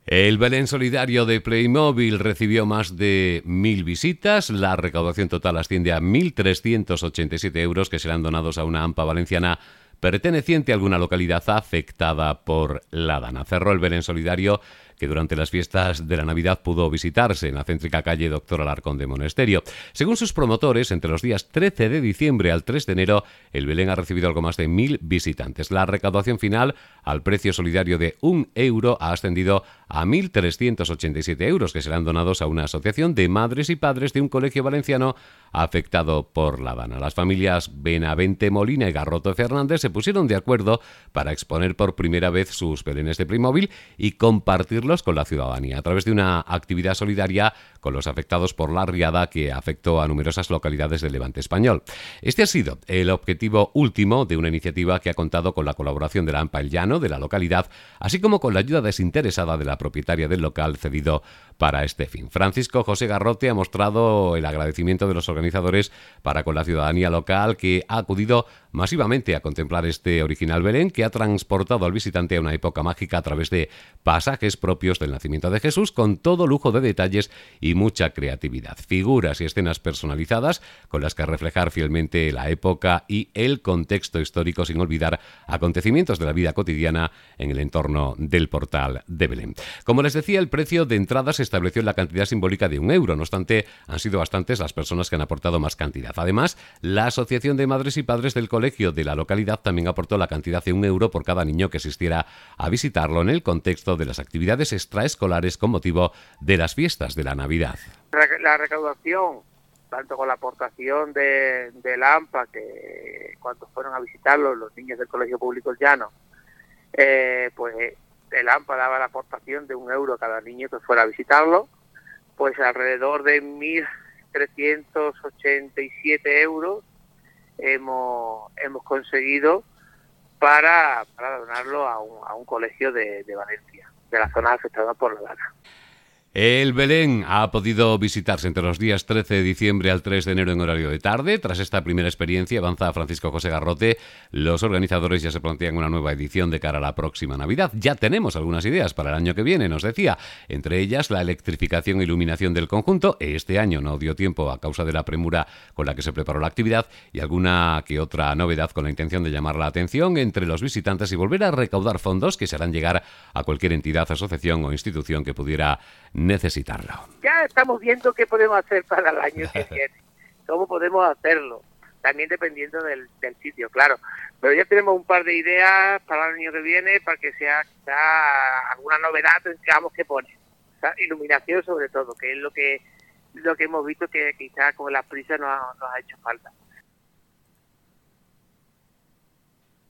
El Belén Solidario de Playmobil recibió más de 1.000 visitas. La recaudación total asciende a 1.387 euros que serán donados a una AMPA valenciana perteneciente a alguna localidad afectada por la dana. Cerró el Belén Solidario, que durante las fiestas de la Navidad pudo visitarse en la céntrica calle Doctor Alarcón de Monesterio. Según sus promotores, entre los días 13 de diciembre al 3 de enero, el Belén ha recibido algo más de 1.000 visitantes. La recaudación final, al precio solidario de 1 euro, ha ascendido a 1.387 euros, que serán donados a una asociación de madres y padres de un colegio valenciano afectado por la dana. Las familias Benavente Molina y Garroto Fernández se pusieron de acuerdo para exponer por primera vez sus belenes de Playmobil y compartirlos con la ciudadanía a través de una actividad solidaria con los afectados por la riada que afectó a numerosas localidades del Levante español. Este ha sido el objetivo último de una iniciativa que ha contado con la colaboración de la AMPA El Llano de la localidad, así como con la ayuda desinteresada de la propietaria del local cedido para este fin. Francisco José Garrote ha mostrado el agradecimiento de los organizadores para con la ciudadanía local, que ha acudido masivamente a contemplar este original Belén, que ha transportado al visitante a una época mágica a través de pasajes propios del nacimiento de Jesús, con todo lujo de detalles y mucha creatividad, figuras y escenas personalizadas con las que reflejar fielmente la época y el contexto histórico, sin olvidar acontecimientos de la vida cotidiana en el entorno del portal de Belén. Como les decía, el precio de entrada se estableció en la cantidad simbólica de 1 euro. No obstante, han sido bastantes las personas que han aportado más cantidad. Además, la Asociación de Madres y Padres del colegio de la localidad también aportó la cantidad de 1 euro por cada niño que asistiera a visitarlo en el contexto de las actividades extraescolares con motivo de las fiestas de la Navidad. La recaudación, tanto con la aportación del AMPA, que cuando fueron a visitarlo los niños del Colegio Público El Llano, pues el AMPA daba la aportación de 1 euro a cada niño que fuera a visitarlo, pues alrededor de 1.387 euros hemos conseguido para donarlo a un colegio de Valencia, de la zona afectada por la dana. El Belén ha podido visitarse entre los días 13 de diciembre al 3 de enero en horario de tarde. Tras esta primera experiencia, avanza Francisco José Garrote, los organizadores ya se plantean una nueva edición de cara a la próxima Navidad. Ya tenemos algunas ideas para el año que viene, nos decía. Entre ellas, la electrificación e iluminación del conjunto. Este año no dio tiempo a causa de la premura con la que se preparó la actividad, y alguna que otra novedad con la intención de llamar la atención entre los visitantes y volver a recaudar fondos que se harán llegar a cualquier entidad, asociación o institución que pudiera necesitarlo. Ya estamos viendo qué podemos hacer para el año que viene, cómo podemos hacerlo, también dependiendo del sitio, claro, pero ya tenemos un par de ideas para el año que viene, para que sea alguna novedad tengamos que poner, o sea, iluminación sobre todo, que es lo que hemos visto que quizás con las prisas nos ha hecho falta.